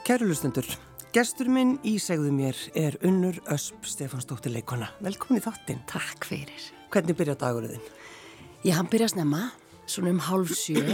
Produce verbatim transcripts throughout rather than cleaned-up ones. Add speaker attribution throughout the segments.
Speaker 1: Kæru hlustendur, gestur minn í Segðu mér er Unnur Ösp Stefánsdóttir leikona. Velkomin í þáttinn.
Speaker 2: Takk fyrir.
Speaker 1: Hvernig byrja dagurinn þinn?
Speaker 2: Já, hann byrja snemma, svona um hálf sjö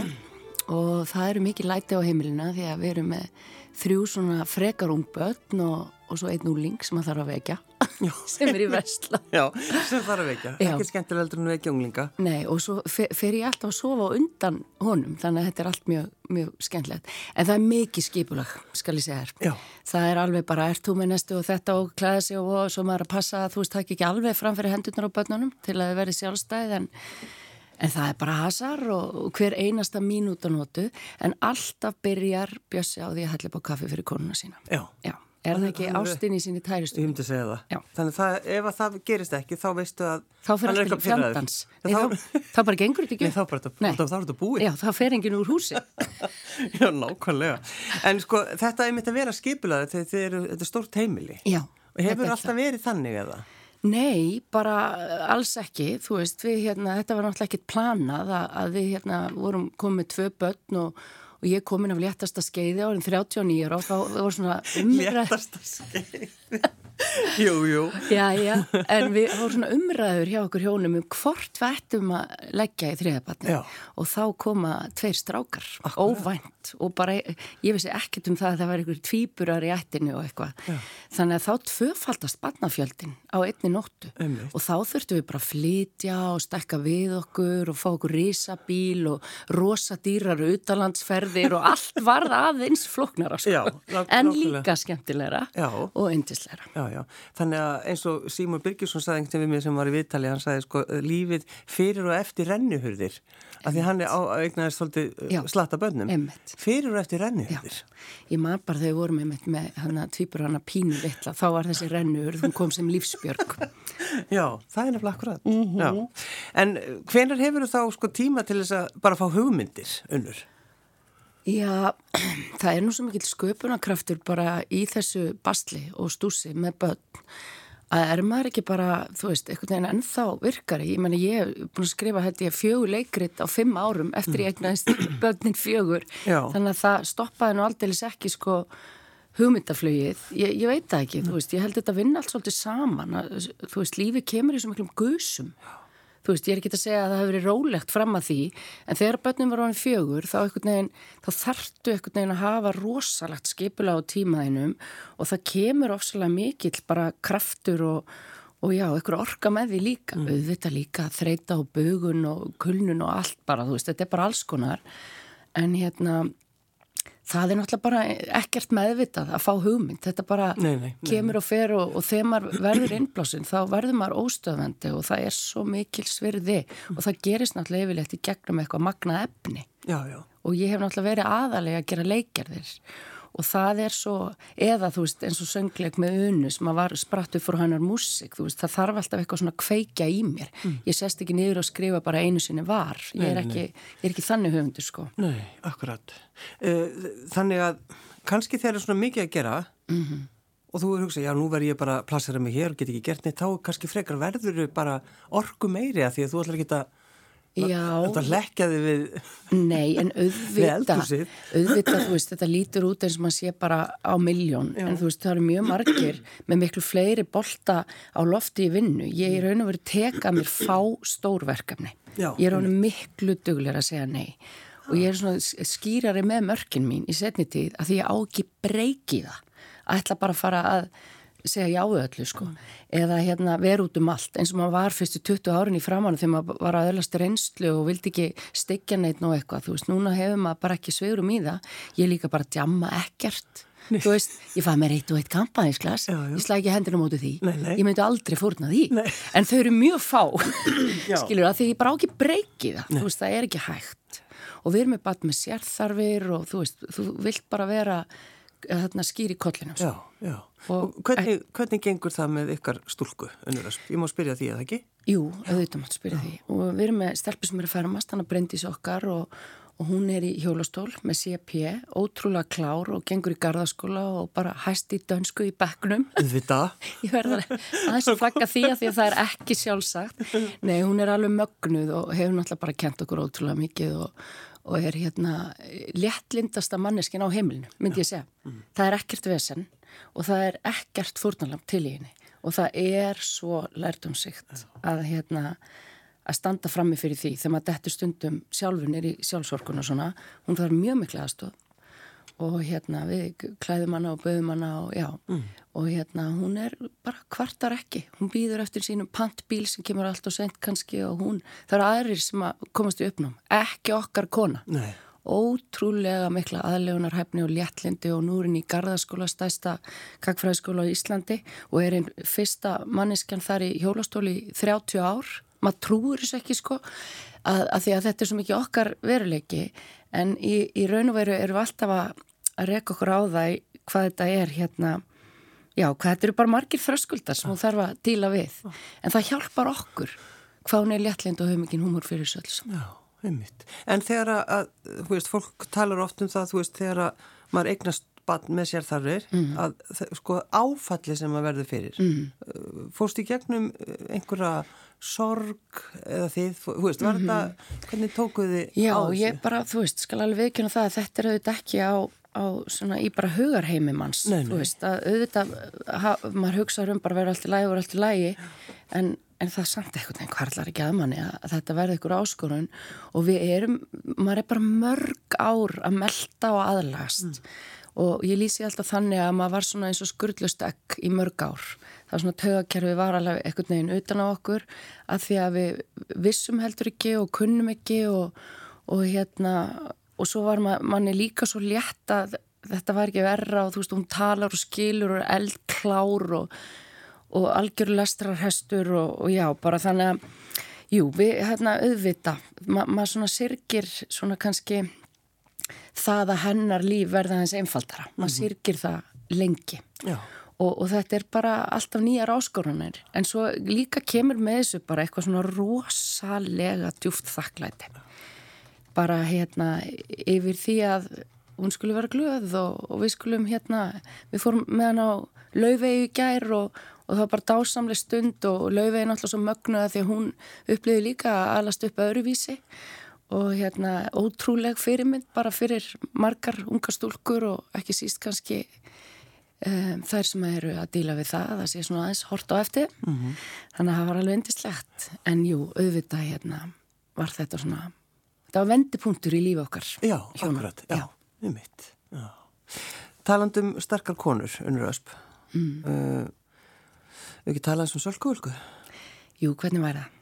Speaker 2: og það eru mikið læti á heimilina því að við erum með þrjú svona frekar ung börn og, og svo einn úling sem að þarf að vekja sem er í Vesla.
Speaker 1: Já, sem þarf að vekja.
Speaker 2: Já.
Speaker 1: Ekki skemmtilega heldur en vekja unglinga.
Speaker 2: Nei, og svo fer, fer ég alltaf að sofa á undan honum, þannig að þetta er allt mjög, mjög skemmtilegt. En það er mikið skipulag, skal ég segja þér.
Speaker 1: Já.
Speaker 2: Það er alveg bara, ert þú með næstu og þetta og klæða sig og, og svo maður að passa að þú veist, það ekki alveg fram fyrir hendurnar á börnunum til að þau verði sjálfstæð, en En það er bara hasar og hver einasta mínúta notu, en alltaf byrjar Bjössi á því að hella upp á kaffi fyrir konuna sína.
Speaker 1: Já.
Speaker 2: Já. Er það ekki ástin í sinni tærustu?
Speaker 1: Ég myndi segja það.
Speaker 2: Já.
Speaker 1: Þannig að ef að það gerist ekki, þá veistu að
Speaker 2: Þá fer
Speaker 1: hann er
Speaker 2: allt
Speaker 1: eitthvað
Speaker 2: í fjandans. Nei,
Speaker 1: pirraður.
Speaker 2: þá, þá bara gengur þetta ekki.
Speaker 1: Nei, þá bara þetta, þá er þetta búið.
Speaker 2: Já, þá fer enginn úr húsi.
Speaker 1: Já, nákvæmlega. En sko, þetta er mitt að vera skipulaði þegar þið eru, þetta er stórt heimili.
Speaker 2: Já.
Speaker 1: Og hefur alltaf verið þannig eða?
Speaker 2: Nei, bara alls ekki, þú veist, við hérna, þetta var náttúrulega ekkert planað að, að við hérna vorum komið með tvö börn og, og ég komin af léttasta skeiði á orðin þrjátíu og níu ára og þá var svona umræð...
Speaker 1: Léttasta skeiði? Jú, jú.
Speaker 2: Já, já, en við vorum svona umræður hjá okkur hjónum um hvort við ættum að leggja í þriðabarni og þá koma tveir strákar, Akkurat. óvænt og bara, ég vissi ekkert um það að það var einhver tvíburar í ættinu og eitthvað. Já. Þannig að þá tvöfaldast barnafjöldin á einni nóttu Einmitt. Og þá þurftum við bara að flytja og stekka við okkur og fá okkur risabíl og rosa dýrar utanlandsferðir og allt varð aðeins flóknara sko. Já, ná, en líka skemmtilegra já. Og yndislegra.
Speaker 1: Já, já. Þannig að eins og Símon Birgisson sagði einhvern veginn við mig sem var í viðtali, hann sagði sko lífið fyrir og eftir rennuhurðir. Af því hann er á eignaðist svolítið slatta börnum.
Speaker 2: Einmitt.
Speaker 1: Fyrir og eftir rennuhurðir.
Speaker 2: Ég man bara þegar við vorum einmitt með hana tvíbur hana pínu litla, þá var þessi rennuhurð, hún kom sem lífsbjörg.
Speaker 1: Já, það er nefnilega akkurat.
Speaker 2: Mm-hmm.
Speaker 1: Já. En hvenær hefur þú þá sko tíma til þess að bara fá hugmyndir, Unnur?
Speaker 2: Já, það er nú svo mikill sköpunarkraftur bara í þessu basli og stúsi með börn að er maður ekki bara, þú veist, einhvern veginn ennþá virkari. Ég meni, ég hef búin að skrifa held ég fjögur leikrit á fimm árum eftir ég eignaðist börnin fjögur. Já. Þannig að það stoppaði nú aldeilis ekki sko hugmyndaflugið. Ég, ég veit það ekki, þú veist, ég held þetta vinna allt svolítið saman. Að, þú veist, lífið kemur í svo miklum gusum. Þú veist, ég er ekki að segja að það hefur verið rólegt fram að því, en þegar börnum var orðin fjögur, þá, veginn, þá þarftu einhvern veginn að hafa rosalegt skipulag á tímaðinum og það kemur ofsalega mikill bara kraftur og, og já, einhver orka með því líka. Mm. Auðvitað líka þreita og bugun og kulnun og allt bara, þú veist, þetta er bara alls konar. En hérna, það er náttúrulega bara ekkert meðvitað að fá hugmynd. Þetta bara nei, nei, nei, kemur og fer og, og þegar maður verður innblásin þá verður maður óstöðvandi og það er svo mikil svirði og það gerist náttúrulega yfirleitt í gegnum eitthvað magnað efni. Já, já. Og ég hef náttúrulega verið aðalega að gera leikgerðir og það er svo, eða þú veist eins og söngleik með Unu sem að var spratt upp fyrir hennar músík, þú veist, það þarf alltaf eitthvað svona kveikja í mér. Mm. Ég sest ekki niður og skrifa bara einu sinni var. Ég er ekki, ég er ekki þannig höfundur sko.
Speaker 1: Nei, akkurat. Þannig að kannski þegar er svona mikið að gera mm-hmm. og þú er hugsað, já nú verð ég bara að plassera mig hér og get ekki gert neitt, þá kannski frekar verður bara orku meiri að því að þú ætlar ekki að Þetta lekkjaði við...
Speaker 2: Nei, en auðvitað, auðvitað, þú veist, þetta lítur út eins og maður sé bara á milljón, Já. En þú veist, það eru mjög margir með miklu fleiri bolta á lofti í vinnu. Ég er raun og verið teka mér fá stórverkefni. Já. Ég er raun miklu duglegri að segja nei. Og ég er svona skýrari með mörkin mín í seinni tíð að því ég á ekki breyki það. Að ætla bara að fara að segja já öllu sko, mm. eða hérna vera út um allt, eins og maður var fyrstu tuttugu árin í framánu þegar maður var að öðlast reynslu og vildi ekki styggja neitt nú eitthvað, þú veist, núna hefur maður bara ekki svigrum í það, ég líka bara djamma ekkert, nei. Þú veist, ég fæði mér eitt og eitt kampaðinsglas, ég slæði ekki hendina móti því, nei, nei. Ég myndi aldrei fórna því, nei. En þau eru mjög fá, skilur það, því ég bara á ekki breyki það, nei. Þú veist, það er ekki hægt og við erum með bat með sérþarfir og þú veist, þú vilt bara vera þarna skýr í kollinum.
Speaker 1: Já, já. Og hvernig, hvernig gengur það með ykkar stúlku, Unnur Ösp? Ég má spyrja því, eða ekki?
Speaker 2: Jú, auðvitað mátt spyrja því. Og við erum með stelpu sem er að fermast, hann að Bryndís okkar og, og hún er í hjólastól með C P, ótrúlega klár og gengur í garðaskóla og bara hæst í dönsku í bekknum.
Speaker 1: Auðvitað.
Speaker 2: Ég verður aðeins að flagga því að því að það er ekki sjálfsagt. Nei, hún er alveg mögnuð og hefur náttúrulega bara kent okkur ótrúlega mikið og og er hérna léttlindasta manneskinn á heimilinu, myndi ég segja. Mm. Það er ekkert vesen og það er ekkert fórnarlamb til í henni og það er svo lærdómsríkt að hérna að standa frammi fyrir því þegar maður dettur stundum sjálfunir í sjálfsorkun og svona, hún þarf mjög miklu aðstoð og hérna við klæðum hana og bauðum hana og já mm. og hérna hún er bara kvartar ekki, hún býður eftir sínum pantbíl sem kemur allt og sent kannski og hún, það eru aðrir sem að komast í uppnám, ekki okkar kona. Nei. Ótrúlega mikla aðlegunarhæfni og léttlindi og nú er henni í Garðaskóla, stærsta kakfræðiskóla á Íslandi og er einn fyrsta manneskjan þar í hjólastóli í þrjátíu ár. Maður trúir þessu ekki sko að, að því að þetta er svo mikið okkar veruleiki en í, í raun og veru erum við alltaf að, að reka okkur á það hvað þetta er hérna, já hvað þetta eru bara margir þröskuldar sem hún þarf að díla við en það hjálpar okkur hvað hún er léttlind og hefur mikið húmor fyrir þessu alls.
Speaker 1: Já, einmitt. En þegar að, þú veist, fólk talar oft um það, þú veist, þegar að maður eignast barn með sér þarfir mm. að sko áfalli sem maður verður fyrir. Mm. Fórst í gegnum einhverja sorg eða þið, þú veist, var þetta, mm-hmm. hvernig tókuð þið á þessu?
Speaker 2: Já, ég bara, þú veist, skal alveg viðkynna það að þetta er auðvitað ekki á, á svona í bara hugarheimi manns, nei, nei. Þú veist, að auðvitað, ha, maður hugsaður um bara vera allt í lagi og allt í lagi, en, en það samt eitthvað, en hvarlar ekki að manni að, að þetta verði ykkur áskorun og við erum, maður er bara mörg ár að melta og aðlagast mm. og ég lýsi alltaf þannig að maður var svona eins og skurðlust egg í mörg ár. Það var svona taugakerfi var alveg einhvern veginn utan á okkur að því að við vissum heldur ekki og kunnum ekki og, og hérna og svo var manni líka svo létt að þetta var ekki verra og þú veist hún talar og skilur og er eldklár og, og algjör lestrarhestur og, og já bara þannig að jú við hérna auðvita Ma, maður svona syrgir svona kannski það að hennar líf verða hans einfaldara. Maður mm-hmm. syrgir það lengi og, og þetta er bara alltaf nýjar áskorunir en svo líka kemur með þessu bara eitthvað svona rosalega djúpt þakklæti. Bara hérna yfir því að hún skulle vera glöð og, og við skulum hérna, við fórum með hann á Laufeyju í gær og, og það var bara dásamleg stund og Laufeyju náttúrulega svo mögnuða því að hún upplifði líka að alast upp öðruvísi og hérna ótrúleg fyrirmynd bara fyrir margar ungar stúlkur og ekki síst kannski um, þær sem eru að díla við það, það sé svona aðeins hort á eftir mm-hmm. þannig að það var alveg indislegt en jú, auðvitað hérna var þetta svona, þetta var vendipunktur í lífi okkar.
Speaker 1: Já, akkurat, já, um mitt. Já. Talandum sterkar konur, Unnur Ösp, mm. uh, við ekki talað um Sölku Völku?
Speaker 2: Jú, hvernig var það?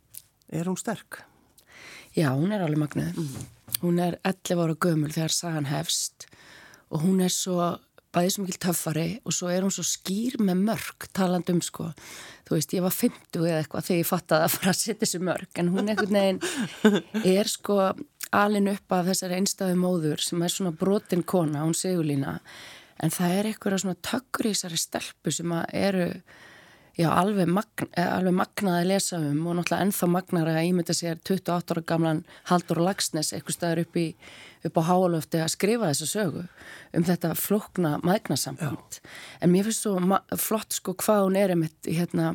Speaker 1: Er hún sterk?
Speaker 2: Já, hún er alveg magnuð. Mm. Hún er ellefu ára gömul þegar sagan hefst og hún er svo, bæðið svo mikil töffari og svo er hún svo skýr með mörk talandum sko. Þú veist, ég var fimmtug eða eitthvað þegar ég fattaði að fara að setja þessi mörk en hún einhvern veginn er sko alin upp af þessari einstæðu móður sem er svona brotin kona, hún Sigurlína en það er eitthvað svona tökkur í þessari stelpu sem að eru Já, alveg, magn, alveg magnað að lesa um og náttúrulega ennþá magnar að ímynda sér tuttugu og átta ára gamlan Halldór Laxness eitthvað staðar upp, í, upp á Háalofti að skrifa þessa sögu um þetta flókna mæðgnasamband. En mér finnst svo flott sko hvað hún er einmitt hérna,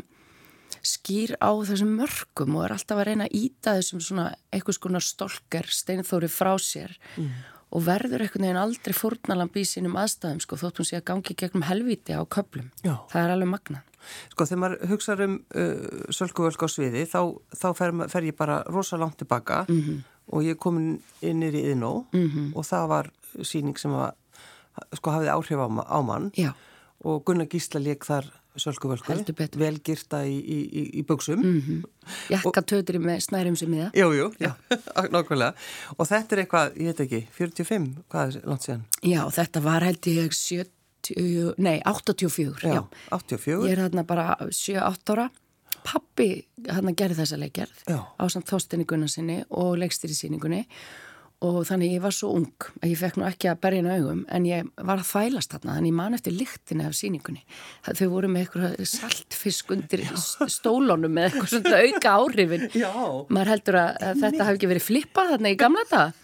Speaker 2: skýr á þessum mörkum og er alltaf að reyna að íta þessum svona eitthvað skonar stolker Steinþóri frá sér mm. og verður einhvern veginn aldrei fórnalamb í sínum aðstæðum sko þótt hún sé að gangi gegnum helvíti á köflum. Já. Það er alveg magnað.
Speaker 1: Sko þegar maður hugsaður um uh, Sölku Völku á sviði þá, þá fer, fer ég bara rosa langt tilbaka mm-hmm. og ég kom inn í Iðnó mm-hmm. og það var sýning sem að, sko hafði áhrif á, á mann Já. Og Gunnar Gísla lék þar Sölku Völku velgirta í, í, í buxum
Speaker 2: mm-hmm. Jakkatötri með snærum sem í það
Speaker 1: Jú, jú, já, nákvæmlega og þetta er eitthvað, ég veit ekki, fjörutíu og fimm hvað er langt síðan?
Speaker 2: Já, þetta var held ég sjötíu Nei, áttatíu og fjögur, já.
Speaker 1: já. áttatíu og fjögur.
Speaker 2: Ég er hérna bara sjö átta ára. Pappi hérna gerði þessa leikgerð á samt Þorsteini Gunnarsinni og leikstýri sýningunni og þannig ég var svo ung að ég fekk nú ekki að berja inn augum en ég var að þvælast þarna þannig ég man eftir lyktinni af sýningunni. Þau voru með eitthvað saltfisk undir stólunum með eitthvað svona auka áhrifin. Já. Maður heldur að, að þetta hafi ekki verið flippað þarna í gamla þetta.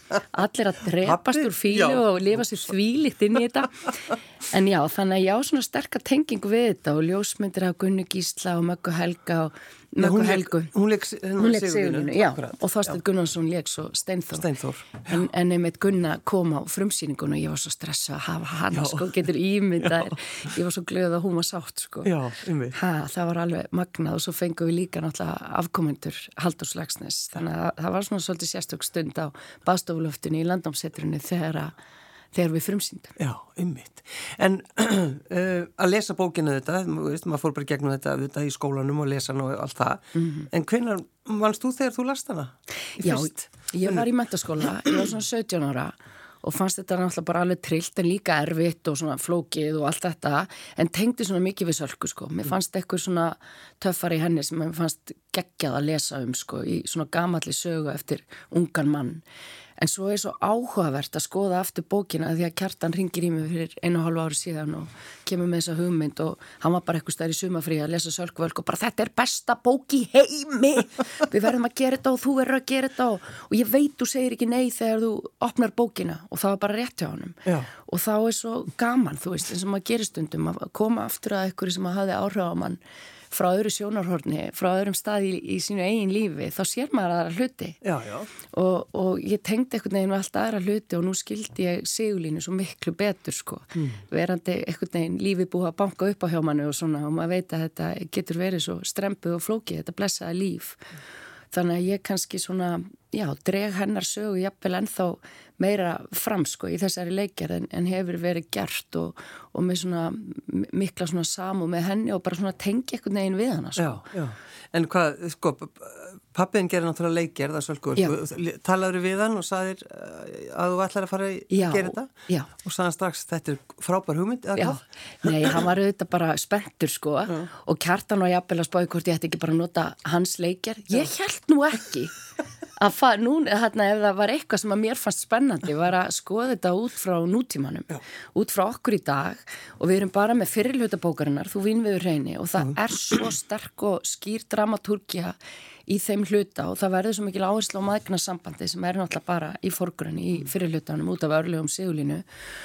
Speaker 2: allir að drepast úr fílu
Speaker 1: já.
Speaker 2: og lifa sér þvílíkt inn í þetta. En já, þannig að ég á svona sterka tengingu við þetta og ljósmyndir af Gunnu Gísla og Möggu Helga og Möggu Helgu.
Speaker 1: Hún leik
Speaker 2: Sigurlínu, já, og Þorsteinn Gunnarsson leik svo Steinþór.
Speaker 1: Steinþór.
Speaker 2: En, en einmitt Gunna kom á frumsýningun og ég var svo stressað að hafa hana, já. Sko, getur ímyndað. Ég var svo glöð að hún var sátt, sko.
Speaker 1: Já, einmitt.
Speaker 2: Ha, það var alveg magnað og svo fengum við líka náttúrulega afkomendur Halldórs Laxness. Þannig að það var svona svolítið sérstök stund á baðstofulöftinu í Landnámssetrinu þegar að þegar við frumsýndum.
Speaker 1: Já, einmitt. En uh, að lesa bókinu þetta, veist, maður fór bara gegnum þetta, þetta í skólanum og lesa hana og allt það, mm-hmm. en hvenær vannst þú þegar þú last hana?
Speaker 2: Já, fyrst? Ég var í menntaskóla, ég var svona sautján ára og fannst þetta náttúrulega bara alveg trillt en líka erfitt og svona flókið og allt þetta, en tengdi svona mikið við Sölku, sko. Mér fannst eitthvað svona töffar í henni sem mér fannst geggjað að lesa um, sko, í svona gamalli sögu eftir ungan mann. En svo er svo áhugavert að skoða aftur bókina því að Kjartan ringir í mig fyrir einu og hálfu ári síðan og kemur með þessa hugmynd og hann var bara eitthvað stær í sumafrí að lesa Sölku Völku og bara þetta er besta bók í heimi, við verðum að gera þetta og þú verður að gera þetta og, og ég veit þú segir ekki nei þegar þú opnar bókina og það var bara rétt hjá honum. Já. Og þá er svo gaman, þú veist, eins og maður gerir stundum að koma aftur að einhverju sem að hafði áhrif á mann frá öðru sjónarhorni, frá öðrum staði í, í sínu eigin lífi, þá sér maður aðra hluti. Já, já. Og, og ég tengdi einhvern veginn með allt aðra hluti og nú skildi ég Sigurlínu svo miklu betur, sko. Mm. Verandi einhvern veginn lífið búið að banka upp á hjá manni og svona og maður veit að þetta getur verið svo strempuð og flókið, þetta blessaða líf. Þannig að ég kannski svona, já, dreg hennar sögu jafnvel ennþá meira fram, sko, í þessari leikgerð en, en hefur verið gert og, og með svona mikla svona samúð með henni og bara svona tengi einhvern veginn við hana, sko. Já, já.
Speaker 1: En hvað, sko, pappiðin gerir náttúrulega leikgerð að Sölku Völku. Talaður við hann og sagðir að þú ætlar að fara að já, gera þetta? Já. Og sagði strax, þetta er frábær hugmynd, eða hvað?
Speaker 2: Nei, hann var auðvitað bara spenntur, sko, já. Og Kjartan var jafnvel að spáði hvort ég ætti ekki bara að nota hans leikgerð. Ég held nú ekki að fara, nú, þarna, ef það var eitthvað sem að mér fannst spennandi, var að skoða þetta út frá nútímanum, já. Út frá okkur í dag og við erum bara með fyrirluta bókarinnar, þú vín við reyni og það mm. er svo sterk og skýr dramatúrkía í þeim hluta og það verður svo mikil áherslu á mæðgnarsambandi sem er náttúrulega bara í forgrunni í fyrirlutanum út af örlegum Sigurlínu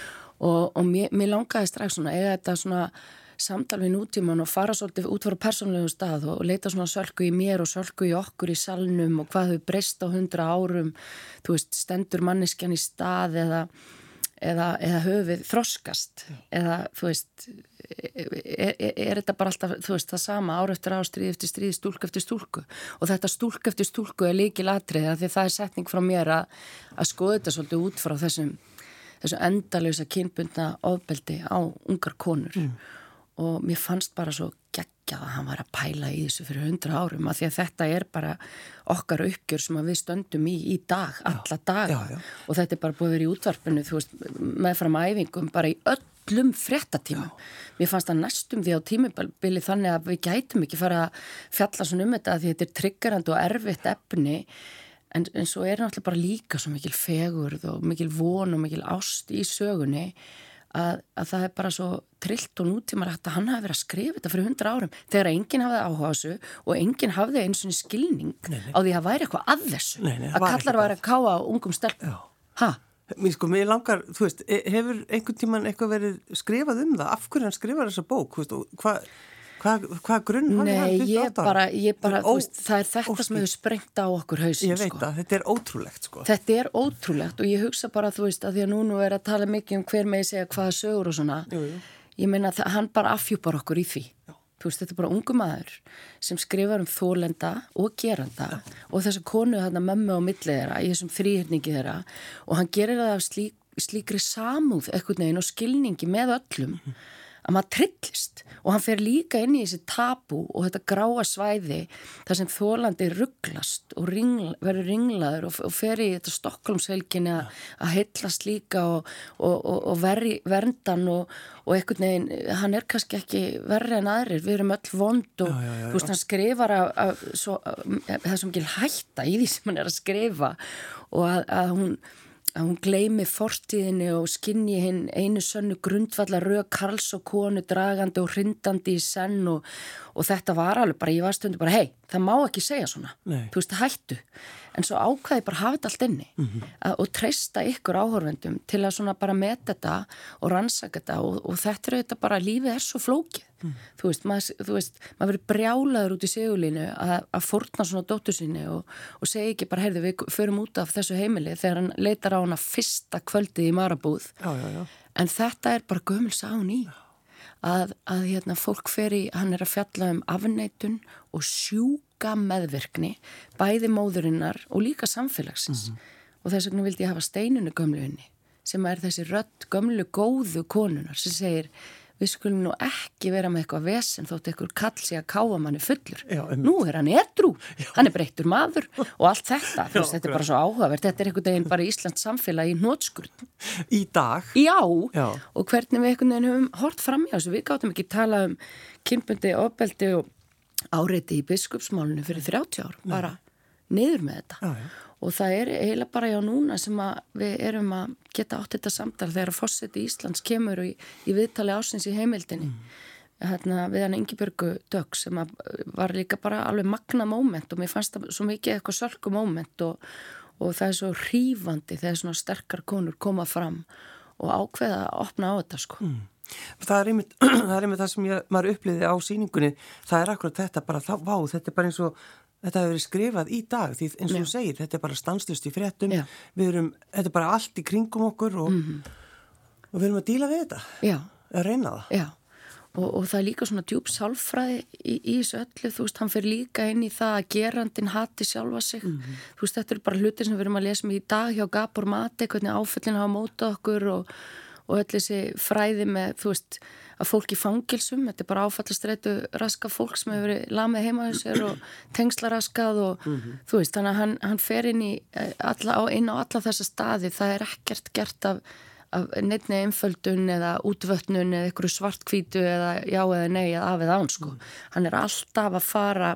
Speaker 2: og, og mér, mér langaði strax svona, eða þetta svona samtal við nútíman og fara svolítið út frá persónlegum stað og leita svona Sölku í mér og Sölku í okkur í salnum og hvað þau breyst á hundra árum, þú veist, stendur manneskjan í stað eða, eða, eða höfuð þroskast eða, þú veist, er, er, er þetta bara alltaf, þú veist, það sama ár eftir ár, stríð eftir stríð, stúlku eftir stúlku og þetta stúlku eftir stúlku er lykilatriði af því það er setning frá mér að, að skoða þetta svolítið út frá þessum, þessum endalausa kynbundna ofbeldi á ungar konur. Mm. Og mér fannst bara svo geggjað að hann var að pæla í þessu fyrir hundra árum af því að þetta er bara okkar uppgjör sem við stöndum í í dag, alla daga já, já. Og þetta er bara búið að vera í útvarpinu, þú veist, meðfram æfingum bara í öllum fréttatímum. Já. Mér fannst það næstum því á tímabili þannig að við gætum ekki fara að fjalla svona um þetta að því þetta er triggerandi og erfitt efni en, en svo er náttúrulega bara líka svo mikil fegurð og mikil von og mikil ást í sögunni Að, að það er bara svo trillt og nútímarætt að hann hafi verið að skrifa þetta fyrir hundra árum þegar enginn hafði áhuga á þessu og enginn hafði eins og skilning nei, nei. Á því að væri eitthvað að þessu nei, nei, að kallar væri að káa á ungum stelpum. Hæ?
Speaker 1: Mér sko, mér langar, þú veist, hefur einhvern tíman eitthvað verið skrifað um það? Af hverju hann skrifar þessa bók? Þú veist, og hvað Hvað hva grunn hafði hann?
Speaker 2: Nei, ég bara, ég bara, þú veist, það er þetta óspil. Sem hefur sprengt á okkur hausinn, sko.
Speaker 1: Ég veit sko. Að þetta er ótrúlegt, sko.
Speaker 2: Þetta er ótrúlegt og ég hugsa bara, þú veist, að því að núna er að tala mikið um hver með segja hvaða sögur og svona. Jú, jú. Ég meina að hann bara afhjúpar okkur í því. Já. Þú veist, þetta er bara ungu maður sem skrifar um þólenda og geranda Já. Og þessa konu þarna mömmu á milli þeirra, í þessum þríhyrningi þeirra og hann gerir það af slík, slíkri samúð einhvern veginn og skilningi með öllum. Mm-hmm. Að maður trillist og hann fer líka inn í þessi tabu og þetta gráa svæði þar sem þolandi rugglast og ringla, verður ringlaður og, og fer í þetta Stokkólmshelginni að, að heillast líka og, og, og, og veri, verndan og, og einhvern veginn, hann er kannski ekki verri en aðrir, við erum öll vond og já, já, já, þú veist, hann skrifar að, að, svo, að, að það er svo mikil hætta í því sem hann er að skrifa og að, að hún að hún gleymi fortíðinni og skinni hinn einu sönnu grundvalla röð karls og konu dragandi og hrindandi í senn og, og þetta var alveg bara, ég var stundu bara, hei, það má ekki segja svona,
Speaker 1: Nei.
Speaker 2: þú veist, hættu en svo ákvæði bara hafa þetta allt inni mm-hmm. að, og treysta ykkur áhorfendum til að svona bara meta þetta og rannsaka þetta og, og þetta er þetta bara, lífið er svo flókið mm. þú veist, maður, þú veist, maður verið brjálaður út í segulínu að, að fórna svona dóttur sinni og, og segja ekki bara, heyrðu, við förum út af þessu heimili þegar hann leitar á hana fyrsta kvöldið í Marabúð
Speaker 1: já, já, já. En
Speaker 2: þetta er bara gömul sagan í að, að hérna, fólk fer í, hann er að fjalla um afneitun og sjúka meðvirkni, bæði móðurinnar og líka samfélagsins mm-hmm. og þess vegna vildi ég hafa Steinunni gömluunni sem er þessi rödd gömlu góðu konunar sem segir við skulum nú ekki vera með eitthvað vesen þótt eitthvað kall sig að káfa manni fullur. Já, um... Nú er hann edrú, Já. Hann er breyttur maður og allt þetta, Já, veist, þetta er bara svo áhugavert, þetta er einhvern veginn bara Íslands samfélag í hnotskurð.
Speaker 1: Í dag?
Speaker 2: Já, Já, og hvernig við einhvern veginn höfum hort fram í þessu, við gátum ekki tala um kynbundi, ofbeldi og áreiti í biskupsmálunum fyrir þrjátíu ár, Nei. Bara niður með þetta. Já, já. Og það er eiginlega bara já núna sem að við erum að geta átt þetta samtal þegar að forseti Íslands kemur í, í viðtali ásins í heimildinni. Mm. Hérna, við hann Ingibjörgu Dögg sem að var líka bara alveg magna moment og mér fannst það svo mikið eitthvað sölku moment og, og það er svo hrífandi þegar svona sterkar konur koma fram og ákveða að opna á þetta sko. Mm.
Speaker 1: Það er einmitt það, er einmitt það sem ég, maður upplýði á sýningunni, það er akkurat þetta bara, það, vá, þetta er bara eins og þetta hefur verið skrifað í dag því eins og þú segir, þetta er bara stanslust í fréttum, Já. Við erum, þetta er bara allt í kringum okkur og, mm-hmm. og við erum að díla við þetta,
Speaker 2: Já.
Speaker 1: Að reyna það.
Speaker 2: Já, og, og það er líka svona djúp sálfræði í, í þessu öllu, þú veist, hann fer líka inn í það að gerandin hati sjálfa sig, mm-hmm. þú veist, þetta eru bara hlutir sem við erum að lesa um í dag hjá Gabor Mate, hvernig áföllin hafa mótað okkur og, og öll þessi fræði með, þú veist, að fólk í fangilsum, þetta er bara áfallastreitu raska fólk sem hefur verið lamið heima á sér og tengslaraskað og mm-hmm. þú veist, þannig að hann, hann fer inn, í, alla, inn á alla þessa staði, það er ekkert gert af, af neittni einföldun eða útvötnun eða einhverju svartkvítu eða já eða nei eða af eða án sko. Mm. Hann er alltaf að fara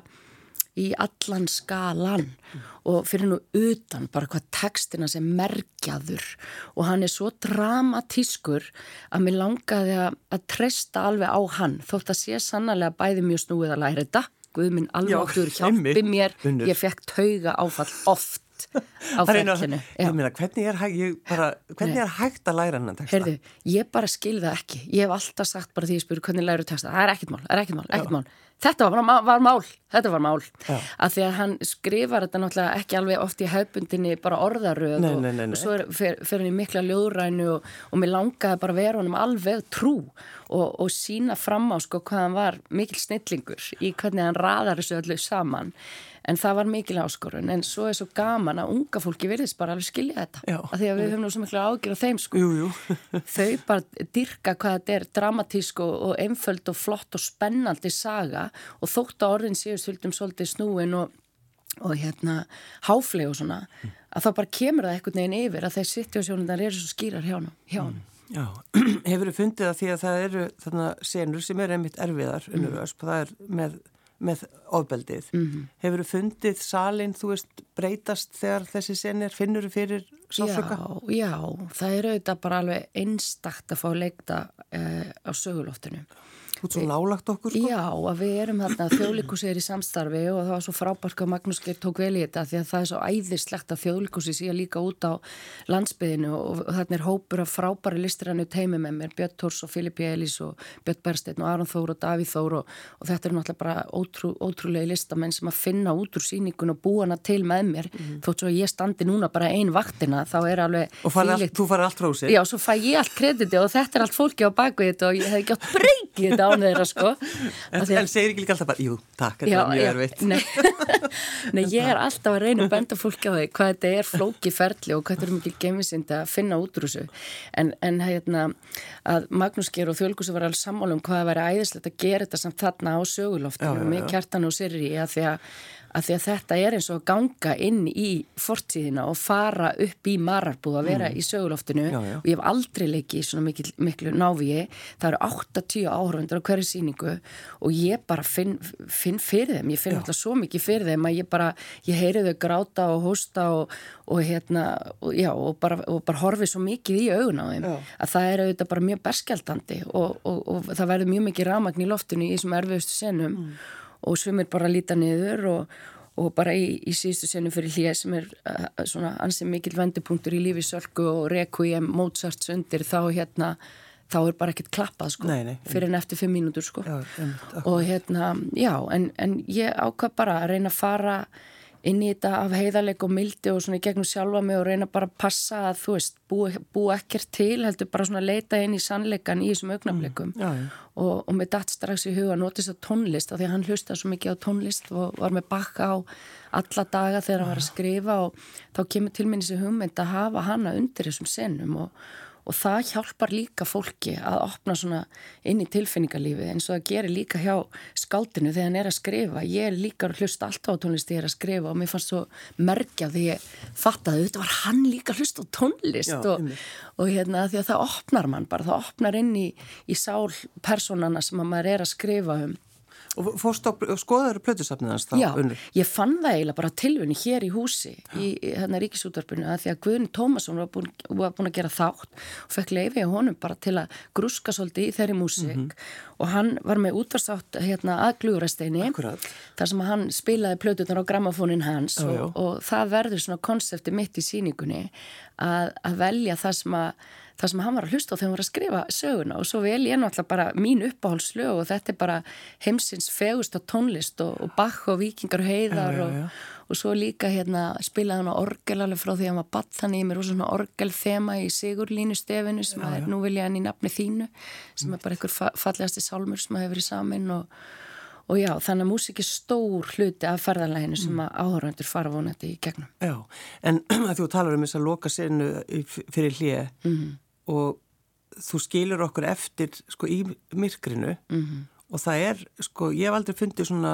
Speaker 2: í allan skalan mm. og fyrir nú utan bara hvað textina sem merkjaður og hann er svo dramatískur að mér langaði að, að treysta alveg á hann þótt að sé sannarlega bæði mjög snúið að læra þetta Guð minn alváttur hjálpi mér Unnur. Ég fekk tauga áfall oft á ferlinu.
Speaker 1: Ég meina, hvernig er, ég bara, hvernig er hægt að læra hennan texta?
Speaker 2: Heyrðu, ég bara skil það ekki. Ég hef alltaf sagt bara því ég spyrir hvernig læru texta. Það er ekkert mál, það er ekkert mál, ekkert mál. Þetta var, var mál, þetta var mál. Já. Að því að hann skrifar þetta náttúrulega ekki alveg oft í hefbundinni bara orðaröð
Speaker 1: nei,
Speaker 2: og,
Speaker 1: nei, nei, nei.
Speaker 2: og svo er, fer, fer hann í mikla ljóðrænu og, og mér langaði bara að vera honum alveg trú og, og sína fram á sko hvað hann var mikil snillingur í hvernig hann raðar þessu öllu saman. En það var mikil áskorun, en svo er svo gaman að unga fólki virðist bara alveg skilja þetta. Já. Að því að við höfum nú svo miklu ágjur á þeim sko.
Speaker 1: Jú, jú.
Speaker 2: Þau bara dyrka hvað þetta er dramatísk og, og einföld og flott og spennandi saga og þótt að orðin séu stundum svolítið snúin og, og hérna háfleg og svona, mm. að þá bara kemur það einhvern veginn yfir að þeir sitjásjónundar eru svo skýrar hjá hann. Hjá hann.
Speaker 1: Mm. Já, hefur þið fundið að því að það eru þarna senur sem er einmitt erfiðar, mm. unnur ösp, það er með með ofbeldið. Mm-hmm. Hefur þú fundið salin, þú veist, breytast þegar þessi senir, finnur þú fyrir sársöka?
Speaker 2: Já, já, það er auðvitað bara alveg einstakt að fá að leikta eh, á söguloftinu.
Speaker 1: Þú ert svo nálagt okkur, sko?
Speaker 2: Já, að við erum þarna, Þjóðleikhúsið er í samstarfi og það var svo frábært að Magnús Geir tók vel í þetta því að það er svo æðislegt að Þjóðleikhúsið sé líka út á landsbyðinu og þarna er hópur af frábæri listrænu teimi með mér, Björn Thors og Filip Elís og Björn Bersteinn og Aron Þór og Davíð Þór og, og þetta er náttúrulega bara ótrú, ótrúlegi listamenn sem að finna út úr sýningun og búa hana til með mér, mm. þótt svo að ég standi núna bara ein vaktina, þá er alveg
Speaker 1: og all, þú farið allt rósið?
Speaker 2: Já, svo fæ ég allt krediti og þetta er allt fólki á bakvið þetta og ég hef ekki átt breykið þetta án þeirra sko.
Speaker 1: En, að... en segir ekki líka alltaf bara, jú, takk, þetta er mjög erfitt.
Speaker 2: Nei, nei, ég er alltaf að reyna að benda fólki á því hvað þetta er flóki ferli og hvað þetta er mikil geimvísind að finna út úr þessu. En, en hérna, að Magnús Geir og Þjóðleikhúsið var alveg sammála um hvað að vera æðislegt að gera þetta samt þarna á söguloftinu með Kjartan og Sirri að því að að því að þetta er eins og að ganga inn í fortíðina og fara upp í Mararbúð að vera mm. í söguloftinu já, já. Og ég hef aldrei leikið í svona mikil, miklu návíi, það eru áttatíu áhorfendur á hverju sýningu og ég bara finn, finn fyrir þeim, ég finn alltaf svo mikið fyrir þeim að ég bara, ég heyri þau gráta og hósta og, og hérna, og, já, og bara, og bara horfi svo mikið í augun á þeim já. Að það er auðvitað bara mjög berskjaldandi og, og, og það verður mjög mikið rafmagn í loftinu í þessum erfiðustu senum mm. og sumir bara líta niður og, og bara í, í síðustu senu fyrir hlýja sem er uh, svona ansið mikill vendipunktur í lífi Sölku og Requiem Mozarts undir þá hérna þá er bara ekkert klappað sko
Speaker 1: nei, nei,
Speaker 2: fyrir en eftir fimm mínútur sko
Speaker 1: já, einmitt,
Speaker 2: og hérna, já, en, en ég ákvað bara að reyna að fara inn í þetta af heiðarleik og mildi og svona í gegnum sjálfa mig og reyna bara að passa að þú veist, búa bú ekkert til heldur bara svona leita inn í sannleikan í þessum augnablikum
Speaker 1: mm, já, já.
Speaker 2: og, og mér datt strax í huga að nota þess að tónlist af því að hann hlustaði svo mikið á tónlist og var með bakka á alla daga þegar hann var að skrifa og þá kemur til minni þessi hugmynd að hafa hana undir þessum senum og Og það hjálpar líka fólki að opna svona inn í tilfinningarlífið eins og það gerir líka hjá skáldinu þegar hann er að skrifa. Ég er líka að hlusta alltaf á tónlist þegar ég er að skrifa og mér fannst svo merkja því ég fattaði þetta var hann líka að hlusta á tónlist Já, og, og hérna því að það opnar mann bara, það opnar inn í, í sál personana sem að maður er að skrifa um.
Speaker 1: Og fórst á, skoðaður plötusafnið hans þá?
Speaker 2: Já,
Speaker 1: unnur.
Speaker 2: Ég fann það eiginlega bara tilvinni hér í húsi Já. í hérna Ríkisútvarpinu að því að Guðni Tómasson var búin, var búin að gera þátt og fekk leyfi á honum bara til að grúska svolítið í þeirri músík mm-hmm. og hann var með útvarsátt hérna að Gljúfrasteini þar sem hann spilaði plötunar á grammafónin hans já, já. Og, og það verður svona konsepti mitt í sýningunni að, að velja það sem að það sem hann var að hlusta á þegar hann var að skrifa söguna og svo vel ég náttúrulega bara mín uppáhaldslög og þetta er bara heimsins fegusta tónlist og, og Bach og Víkingar og Heiðar já, já, já. Og, og svo líka hérna spilaði hann á orgel alveg frá því að hann var badd þannig ég mér úr svona orgelþema í Sigurlínu stefinu sem já, já. Er nú vilja hann í nafni þínu sem er bara einhver fa- fallegasti sálmur sem hefur verið samin og, og já þannig að músík er stór hluti af ferðalæginu sem að áhorfandur fara vonandi í gegnum.
Speaker 1: Já, en að þú talar um þess að loka senu fyrir hlýja mm. og þú skilur okkur eftir sko í myrkrinu mm-hmm. og það er sko, ég hef aldrei fundið svona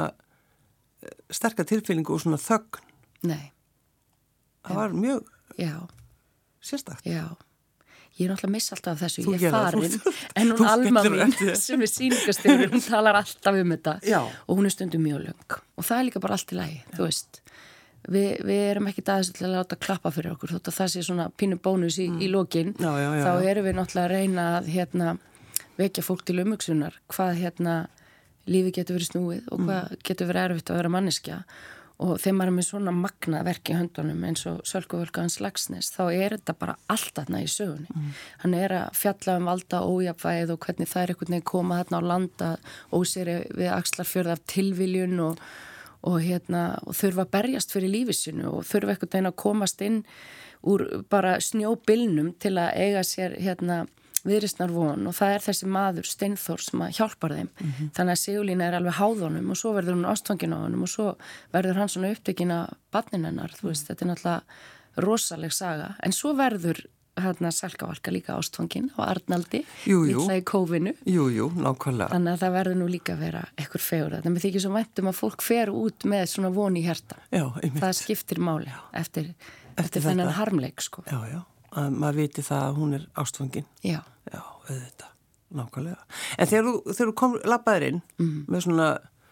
Speaker 1: sterkar tilfinningu og svona þögn.
Speaker 2: Nei.
Speaker 1: Það Já. Var mjög
Speaker 2: Já.
Speaker 1: Sérstakt.
Speaker 2: Já. Ég er náttúrulega að missa alltaf af þessu,
Speaker 1: þú
Speaker 2: ég er farin,
Speaker 1: þú,
Speaker 2: en hún Alma mín sem er sýningarstjóri, hún talar alltaf um þetta
Speaker 1: Já.
Speaker 2: Og hún er stundum mjög löng og það er líka bara allt í lagi, Já. Þú veist. Vi, við erum ekki aðeins til að láta klappa fyrir okkur þótt að það sé svona pínu bónus í, mm. í lokin
Speaker 1: já, já, já,
Speaker 2: þá
Speaker 1: já.
Speaker 2: Erum við náttúrulega að reyna að hérna, vekja fólk til umhugsunar hvað hérna, lífi getur verið snúið og hvað mm. getur verið erfitt að vera manneskja og þegar maður er með svona magnað verk í höndunum eins og Sölku Völku Laxness þá er þetta bara allt þarna í sögunni mm. hann er að fjalla um valda ójafnvægið og hvernig það er einhvern veginn koma þarna á landa ósýri við Axlarfjörð af tilviljun og og hérna og þurfa að berjast fyrir lífisinu og þurfa einhvern veginn að komast inn úr bara snjóbylnum til að eiga sér hérna viðreisnar von og það er þessi maður Steinþór sem að hjálpar þeim mm-hmm. þannig að Sigurlína er alveg háðunum og svo verður hún ástfangin á honum og svo verður hann svona upptekinn af barnin hennar þú veist, þetta er náttúrulega rosaleg saga en svo verður hérna Salkavalka líka ástfangin á Arnaldi litla í kófinu
Speaker 1: jú, jú, nákvæmlega
Speaker 2: þannig að það verður nú líka að vera ekkur fegur þannig að mér þykir svo væntum að fólk fer út með svona von í hjarta
Speaker 1: já,
Speaker 2: það skiptir máli eftir, eftir, eftir þennan harmleik sko.
Speaker 1: Já, já, að maður viti það að hún er ástfangin
Speaker 2: Já,
Speaker 1: já auðvitað, nákvæmlega en þegar þú, þegar þú kom labbaður inn mm. með svona,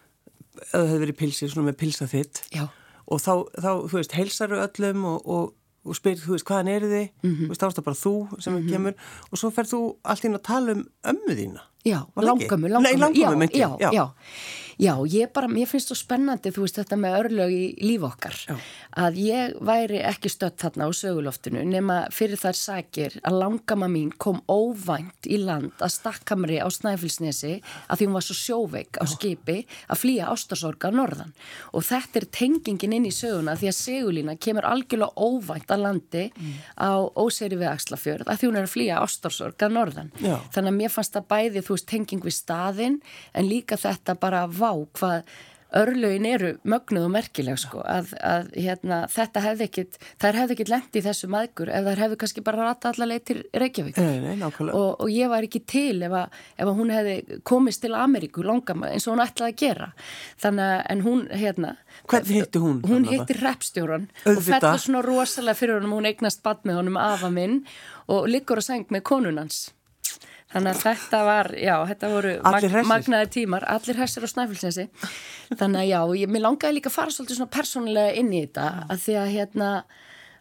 Speaker 1: eða það hefur verið pilsið svona með pilsa þitt
Speaker 2: já.
Speaker 1: Og þá, þá, þú veist, heilsaru öllum og, og og spyrir, þú veist, hvaðan eru þið? Mm-hmm. Þú veist, þá er það bara þú sem mm-hmm. kemur og svo fer þú allt inn að tala um ömmu þína.
Speaker 2: Já, langamur, langamur.
Speaker 1: Nei, langamur,
Speaker 2: já, já, já. Já, ég bara, mér finnst það spennandi, þú veist, þetta með örlög í líf okkar. Já. Að ég væri ekki stödd þarna á söguloftinu nema fyrir þær sakir að langama mín kom óvænt í land að stakkamri á Snæfellsnesi að því hún var svo sjóveik á skipi að flýja ástarsorga á norðan. Og þetta er tengingin inn í söguna því að Sigurlína kemur algjörlega óvænt að landi mm. á Óseyri við Axlarfjörð að því hún er að flýja ástarsorga á norðan. Já. Þannig að mér fannst það bæði, þú veist, tenging við staðinn en líka þetta bara vá hvað örlögin eru mögnuð og merkileg sko, að, að hérna, þetta hefði ekkit, þær hefði ekkit lent í þessu maðgur ef þær hefði kannski bara rata alla leið til Reykjavík
Speaker 1: nei, nei,
Speaker 2: og, og ég var ekki til ef að, ef að hún hefði komist til Ameríku langama eins og hún ætlaði að gera þannig að, en hún, hérna
Speaker 1: hvernig hitti hún?
Speaker 2: Hún hitti hreppstjóran og fellur svona rosalega fyrir honum, hún eignast barn með honum afa minn og liggur á sæng með konunans. Þannig að þetta var, já, þetta voru mag, magnaðir tímar, allir hessir á Snæfellsnesi. Þannig að já, ég, mér langaði líka að fara svolítið svona persónulega inn í þetta, að því að hérna,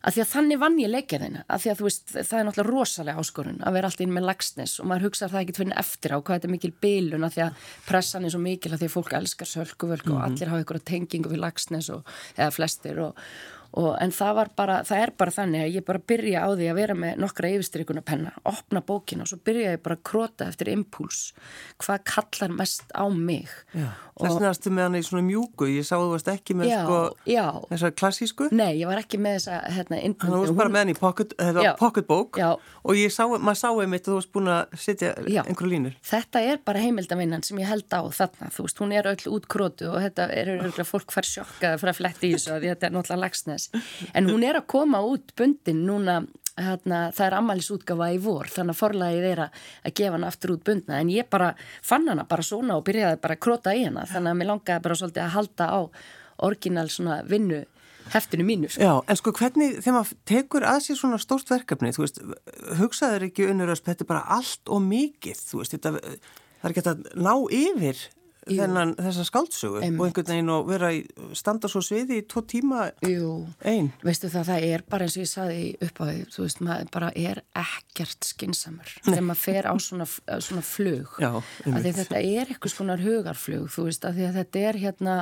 Speaker 2: að því að þannig vann ég leikjarðina, að því að þú veist, það er náttúrulega rosalega áskorun að vera alltaf inn með Laxness og maður hugsa það ekki fyrir eftir á hvað þetta er mikil bilun að því að pressan er svo mikil að því að fólk elskar sölkuvölku mm-hmm. og allir hafa einhverja tengingu við Laxness og, eða flestir og, og en það var bara, það er bara þannig að ég bara byrja á því að vera með nokkra yfirstrikuna penna, opna bókina og svo byrja ég bara að krota eftir impúls hvað kallar mest á mig.
Speaker 1: Þess vegna ertu með hann í svona mjúku, ég sá þú varst ekki með
Speaker 2: já,
Speaker 1: sko
Speaker 2: já.
Speaker 1: Þessa klassísku.
Speaker 2: Nei, ég var ekki með þessa hérna,
Speaker 1: Þannig að þú varst bara með hann í pocket, pocketbók og ég sá, maður sá einmitt að þú varst búin að setja einhverju línur. Þetta
Speaker 2: er bara heimildavinnan sem ég held á þarna, þú veist, hún er öll útkrotu og þetta er öll fólk fær sjokka fyrir að fletta í þessu, þetta er náttúrulega Laxness. En hún er að koma út bundin núna, hérna, það er afmælisútgáfa í vor, þannig að forlagið er að gefa hana aftur út bundna, en ég bara fann hana bara svona og byrjaði bara að krota í hana, þannig að mér langaði bara svolítið að halda á orginal svona vinnu heftinu mínu. Sko.
Speaker 1: Já, en sko hvernig, þegar maður tekur að sér svona stórt verkefni, þú veist, hugsaður ekki Unnur Ösp, þetta er bara allt og mikið, þú veist, þetta, það er ekki að ná yfir þennan þessa skáldsögu og einhvern veginn og vera í standa svo sviði í tvo tíma einn.
Speaker 2: Veistu það, það er bara eins og ég saði upp á því, þú veist, maður bara er ekkert skynsamur þegar maður fer á svona, svona flug. Já, að því þetta er eitthvað svona hugarflug, þú veist, að því að þetta er hérna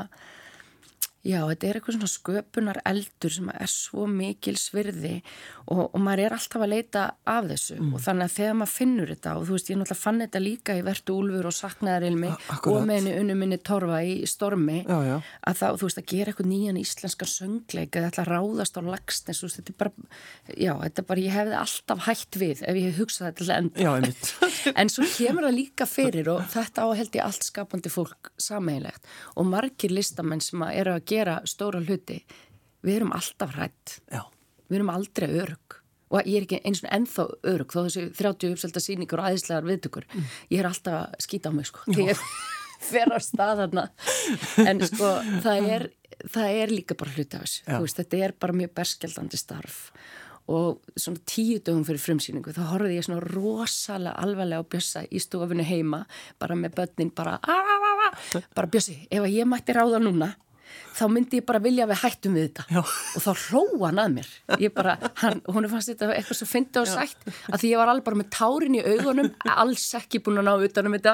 Speaker 2: já, þetta er eitthvað svona sköpunar eldur sem er svo mikil svirði og, og maður er alltaf að leita af þessu mm. og þannig að þegar maður finnur þetta og þú veist, ég náttúrulega fann þetta líka í Vertu Úlfur og Saknaðarilmi og með henni unnu minni Torfa í Stormi
Speaker 1: já, já.
Speaker 2: Að þá, þú veist, að gera eitthvað nýjan íslenskan söngleik að þetta ráðast á Laxness, þú veist, þetta er bara já, þetta er bara, ég hefði alltaf hætt við ef ég hef hugsað þetta til enda en svo kemur það líka fyrir og þetta á held ég allt skapandi fólk sameiginlegt og margir listamenn sem eru að gera stóra hluti, við erum alltaf hrætt. Já. Við erum aldrei örugg og ég er ekki eins og ennþá örugg þó þessu þrjátíu uppselta sýningur og æðislegar viðtökur. Mm. Ég er alltaf að skýta á mig sko. Þegar ég fer á stað þarna. En sko, það er, það er líka bara hluti af þessu. Þú veist, þetta er bara mjög berskjaldandi starf og svona tíu dögum fyrir frumsýningu þá horfði ég svona rosalega alvarlega á Bjössa í stofinu heima bara með börnin bara bara Bjössi, ef ég mætti ráða núna þá myndi ég bara vilja að við hættum við þetta já. Og þá hlóa hann að mér ég bara, hann, hún er fannst þetta eitthvað sem fyndi og sætt að því ég var alveg bara með tárin í augunum alls ekki búin að ná utanum þetta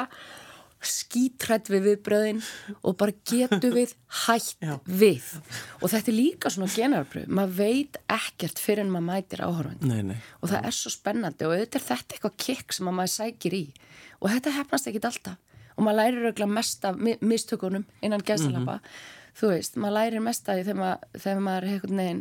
Speaker 2: skítrætt við viðbröðin og bara getum við hætt já. Við og þetta er líka svona generarbröð maður veit ekkert fyrir en maður mætir áhorfandi og það er svo spennandi og auðvitað er þetta eitthvað kikk sem maður sækir í og þetta hefnast ekkit alltaf og maður lærir auðvitað mest af mistökunum innan gæsalappa mm-hmm. Þú veist, maður lærir mest að því þegar maður, þegar maður er einhvern veginn,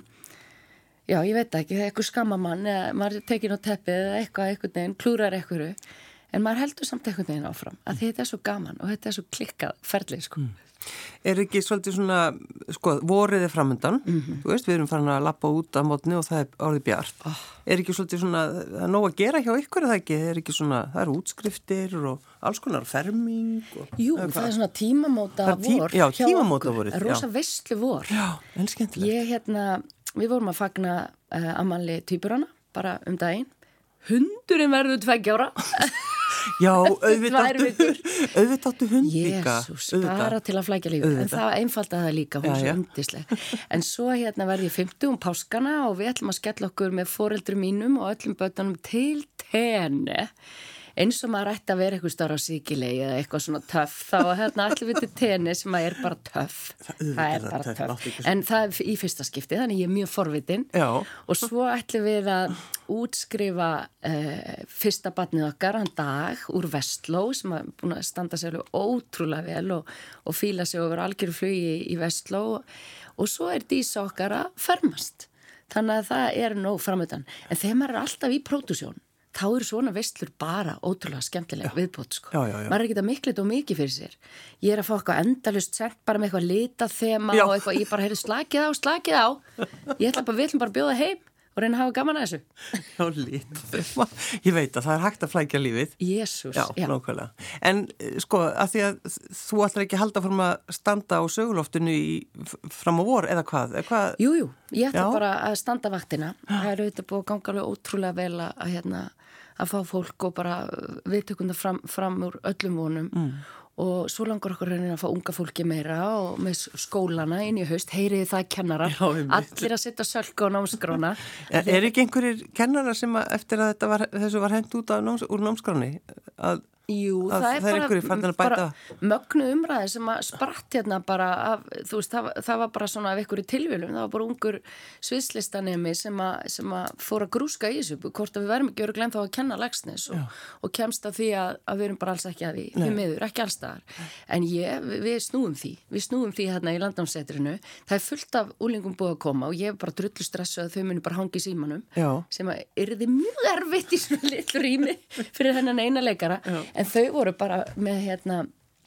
Speaker 2: já, ég veit ekki, þegar eitthvað skamma mann, eða maður er tekin á teppið eða eitthvað, einhvern veginn, klúrar einhverju, en maður heldur samt einhvern veginn áfram, að því þetta er svo gaman og þetta er svo klikkað ferlið, sko. Mm.
Speaker 1: Er ekki svolítið svona, sko, vorið er framöndan, mm-hmm. þú veist, við erum farin að lappa út af mótni og það er orðið bjart. Oh. Er ekki svolítið svona, það er nóg að gera hjá ykkur eða ekki? Er ekki svona, það eru útskriftir og alls konar ferming? Og,
Speaker 2: Jú, það er svona tímamóta tí, vor
Speaker 1: já, hjá tímamóta okkur.
Speaker 2: Það er rosa veistlu vor.
Speaker 1: Já, en skemmtilegt.
Speaker 2: Ég, hérna, við vorum að fagna uh, ammali tvíburana, bara um daginn. Hundurinn verður tveggja ára.
Speaker 1: Já, auðvitáttu auðvitáttu hund líka.
Speaker 2: Jésús, bara til að flækja lífið. En það einfaldaði það líka, hún er svo undisleg. En svo hérna verði ég fimmtug um páskana og við ætlum að skella okkur með foreldrum mínum og öllum börnunum til Tene. Eins og maður ætti að vera eitthvað starf á Sikiley eða eitthvað svona töff, þá hérna ætlum við til Tene sem að er bara töff. Það, það er bara töff. töff. En það er í fyrsta skipti, þannig ég er mjög forvitin. Já. Og svo ætlum við að útskrifa uh, fyrsta barnið okkar hann Dag úr Vestló sem er búin að standa sér ótrúlega vel og, og fíla sig over algjöru flugi í Vestló og svo er Dísa okkar að fermast. Þannig að það er nóg framöndan. En þegar maður er alltaf í pródúsjón þá eru svona veistlur bara ótrúlega skemmtilega viðbót, sko. Já, já, já. Maður er ekki að mikla þetta og mikið fyrir sér. Ég er að fá eitthvað endalust sent bara með eitthvað litaþema og eitthvað, ég bara heyrði slakið á, slakið á. Ég ætla bara, við ætlum bara að bjóða heim og reyna að hafa gaman að þessu.
Speaker 1: Já, litaþema. Ég veit að það er hægt að flækja lífið.
Speaker 2: Jésús.
Speaker 1: Já, já. Nákvæmlega. En sko, að því að þú ætlar ekki að halda fram að standa á söguloftinu í, fram á vor eða hvað? hvað?
Speaker 2: Jú, jú. Ég ætla já. Bara að standa vaktina. Það er auðvitað búið að ganga alveg ótrúlega vel að hérna að fá fólk og bara viðtökunda fram, fram úr öllum vonum mm. og svo langar okkur reyna að fá unga fólki meira og með skólana inn í haust, heyriði það kennarar,
Speaker 1: Já,
Speaker 2: allir að setja sölku á námskrána.
Speaker 1: Er, er ekki einhverjir kennarar sem að, eftir að þetta var, þessu var hent út af náms, úr námskráni að
Speaker 2: Jú,
Speaker 1: að
Speaker 2: það er bara, bara mögnu umræði sem að spratt hérna bara af, þú veist, það, það var bara svona af einhverju tilvílum, það var bara ungur sviðslistanemi sem að, sem að fór að grúska í þessu, hvort að við verðum ekki örugglega þá að kenna Laxness og, og kemst að því að, að við erum bara alls ekki að því, því miður, ekki allstaðar. En ég, við snúum því, við snúum því hérna í Landnámssetrinu, það er fullt af úlingum búið að koma og ég er bara drullu stressuð að þau muni bara hangi í símanum, Já. Sem að yrði mjög erfitt í svona litlu rými fyrir þennan eina leikara. Já. En þau voru bara með hérna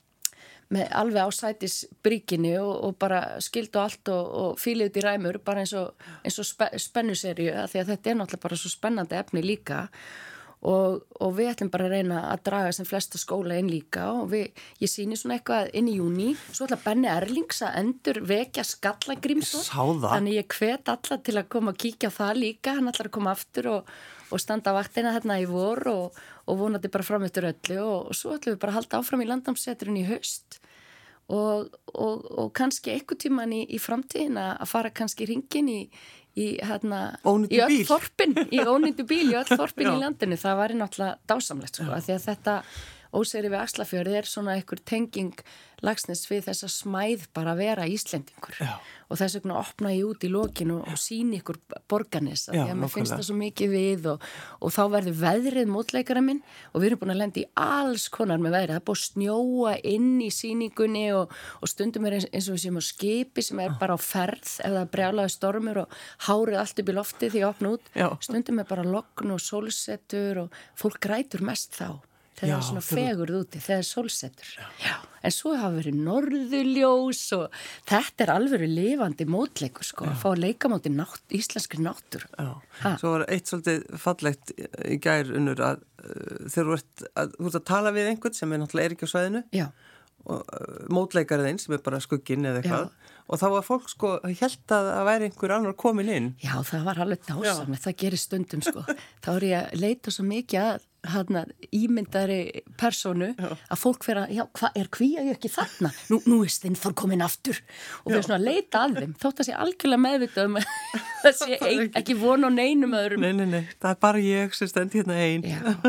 Speaker 2: með alveg á sætisbríkinni og, og bara skildu allt og, og fílið út í ræmur bara eins og, eins og spe, spennuserju að því að þetta er náttúrulega bara svo spennandi efni líka og, og við ætlum bara að reyna að draga sem flesta skóla inn líka og við, ég sýni svona eitthvað inn í júní svo ætla Benni Erlings að endur vekja Skallagrímsson þannig ég hvet alla til að koma og kíkja á það líka, hann ætlar að koma aftur og og standa vaktina hérna í vor og, og vonandi bara fram eftir öllu og, og svo ætlum við bara að halda áfram í Landnámssetrinu í haust og, og, og kannski einhver tíman í, í framtíðin að fara kannski hringin í, í, hérna, í öll þorpin, í ónýndu bíl í öll þorpin í landinu, það væri náttúrulega dásamlegt sko, að því að þetta ósegri við Axlarfjörð er svona einhver tenging Laxness við þessa smæð bara að vera Íslendingur Já. Og þess vegna opna ég út í lokinu og sýni ykkur Borgarnes að því að mér finnst það svo mikið við og, og þá verður veðrið mótleikara minn og við erum búin að lenda í alls konar með veðrið, það er búin að snjóa inn í sýningunni og, og stundum er eins, eins og við séum á skipi sem er bara á ferð ef það er brjálaði stormur og hárið allt upp í lofti því ég opna út Já. Stundum er bara logn og sólsetur og fólk grætur mest þá þegar það er svona fegurð úti, þegar það er sólsetur. Já. Já, en svo hafa verið norðurljós og þetta er alveg lifandi mótleikur, sko, Já. Að fá að leika móti nátt, íslenskri náttúru.
Speaker 1: Já, svo var eitt svolítið fallegt í gær unnur að uh, þegar þú ert að, þú ert að tala við einhvern sem er náttúrulega er ekki á svæðinu Já. Og uh, mótleikarinn sem er bara skugginn eða eitthvað Já. Og þá var fólk sko hélt að það væri einhver annar komin inn. Já, það var alveg dásamlegt, það gerir stundum sko. Þá er ég að leita svo mikið að hana, ímyndari persónu já. Að fólk fyrir að, já, hvað er kví að ég ekki þarna? Nú, nú er Steinþór komin aftur og fyrir svona að leita að þeim. Þótt að sé algjörlega meðvitað um að það sé ein, ekki von á neinum öðrum. Nei, nei, nei, það er bara ég sem stend hérna ein.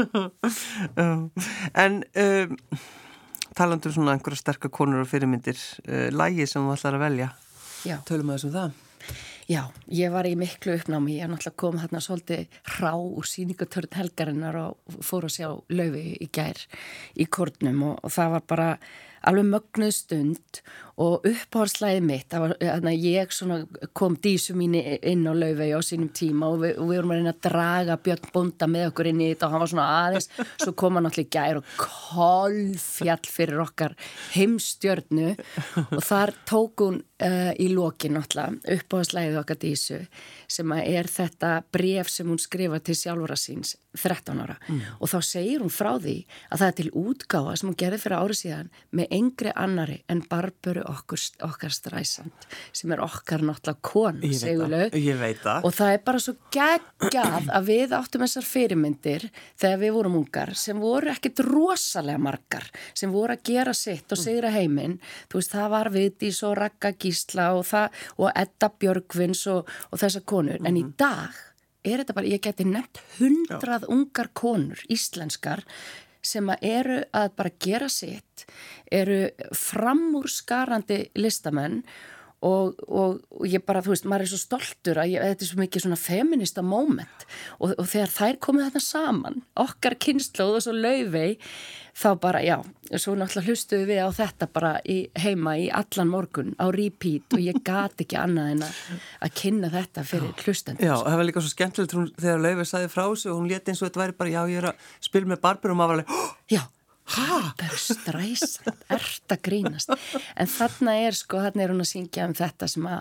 Speaker 1: En um, talandi um svona einhverja sterkar konur og fyrirmyndir, uh, lagi sem þú ætlar að velja. Já. Tölum að þessum það.
Speaker 2: Já, ég var í miklu uppnámi, ég er náttúrulega kom hérna svolítið hrá úr sýningatörn helgarinnar og fór að sjá Laufi í gær í Kórnum og, og það var bara alveg mögnuð stund og uppáhaldslæðið mitt, það var, þannig að ég svona kom dísu mínu inn á Laufey á sínum tíma og við, og við vorum að reyna að draga Björn Bónda með okkur inn í þetta og hann var svona aðeins, svo kom hann náttúrulega í gær og kolfjall fyrir okkar heimstjörnu og þar tók hún uh, í lokin náttúrulega uppáhaldslæðið okkar dísu sem er þetta bref sem hún skrifa til sjálfra síns þrettán ára mm. og þá segir hún frá því að það er til útgáfa sem hún gerði fyrir árið síðan með engri annari en Barböru okkur, okkar Streisand sem er okkar náttúrulega kona Sigurlaug og það er bara svo geggjað að við áttum þessar fyrirmyndir þegar við vorum ungar sem voru ekkit rosalega margar sem voru að gera sitt og sigra heiminn þú veist það var Vigdís og Ragga Gísla og, það, og Edda Björgvins og, og þessar konur mm-hmm. en í dag er þetta bara, ég geti nefnt hundrað Já. Ungar konur, íslenskar sem að eru að bara gera sitt, eru framúrskarandi listamenn og, og, og ég bara, þú veist, maður er svo stoltur að ég, þetta er svo mikið svona feminista moment og, og þegar þær komið þarna saman, okkar kynslóð og svo Laufey, þá bara, já, svo náttúrulega hlustuðu við á þetta bara í, heima í allan morgun á repeat og ég gat ekki annað en að, að kynna þetta fyrir hlustendur.
Speaker 1: Já, það var líka svo skemmtilegt hún, þegar Laufey sagði frá sig og hún lét eins og þetta væri bara, já, ég er að spila með Barböru og maður var alveg, oh!
Speaker 2: Já, Barböru Streisand, ert að grínast. En þarna er sko, þarna er hún að syngja um þetta sem að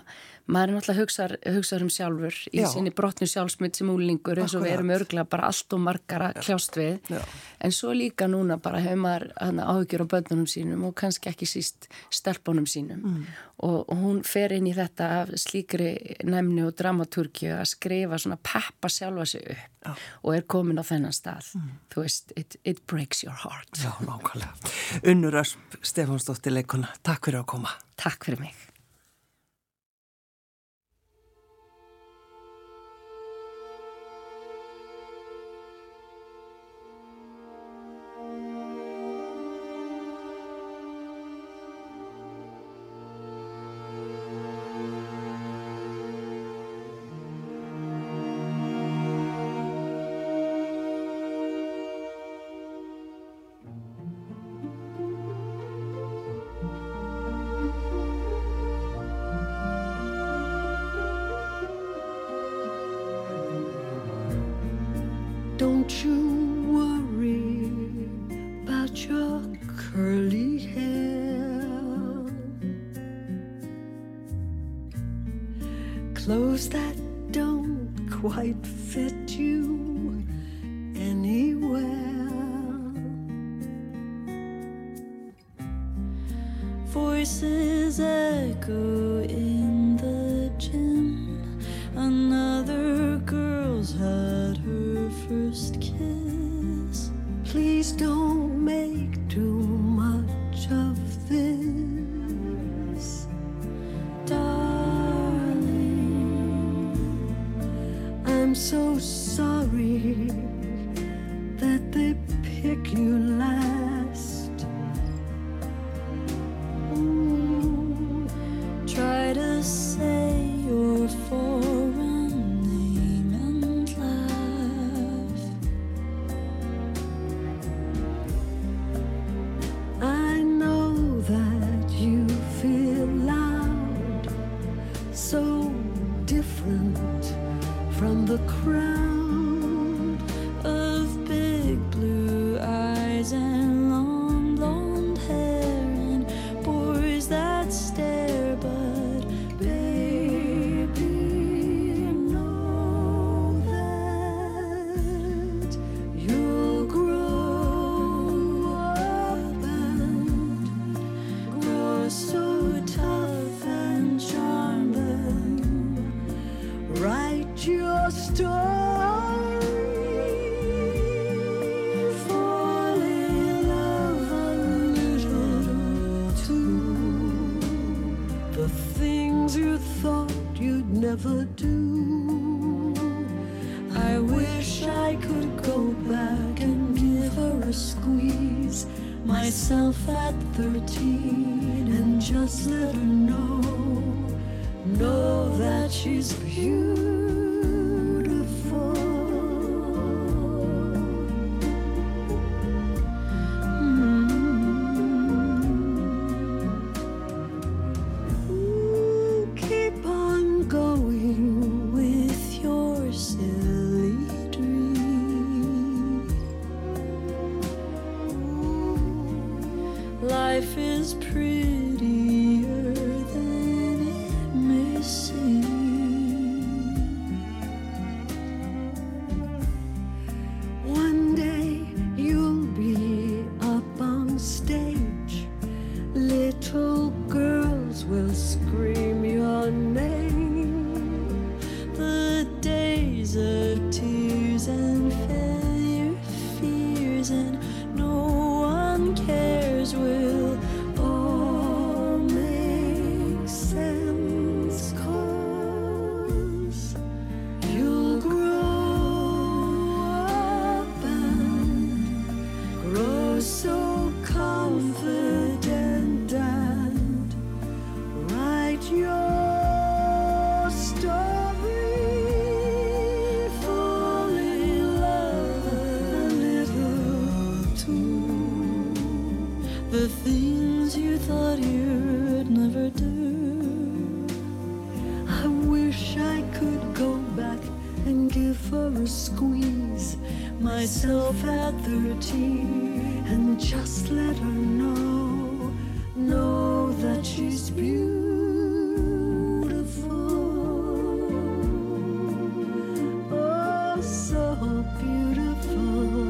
Speaker 2: maður er náttúrulega hugsar, hugsar um sjálfur í Já. Sinni brotnu sjálfsmynd sem úlingur eins og við erum örgulega bara allt og margar að kljást við Já. En svo líka núna bara hefur maður áhyggjur á börnunum sínum og kannski ekki síst stelpunum sínum mm. og, og hún fer inn í þetta af slíkri næmni og dramaturgi að skrifa svona peppa sjálfa sig upp Já. Og er komin á þennan stað mm. þú veist, it, it breaks your heart
Speaker 1: Já, nákvæmlega. Unnur Ösp Stefánsdóttir leikona, takk fyrir að koma.
Speaker 2: Takk fyrir mig.
Speaker 3: Don't you worry about your curly hair. Clothes that don't quite fit you anywhere. Voices echo in the gym. Another girl's had her first kiss. Please don't make too much of this, darling. I'm so sorry that they pick you last. Ooh, try to say your foreign name and laugh. I know that you feel loud, so different from the crowd of big blue eyes and long blonde hair and boys that stare, but baby, know that you'll grow up and grow so tough and charm them. Write your story, fall in love a little too. The things you thought you'd never do. I wish I could go back and give her a squeeze, myself at thirteen, and just let her know, know that she's beautiful. Mm. Ooh, keep on going with your silly dream. Ooh, life is prettier than it may seem. One day you'll be up on stage. Little girls will scream your name. The days of tears and failure, fears, and no one cares will all make sense, 'cause you'll grow up and grow so confident and write your story, fall in love a little too. The things you thought you'd never do. I wish I could go back and give her a squeeze, myself at thirteen, and just let her know, know that she's beautiful. so beautiful.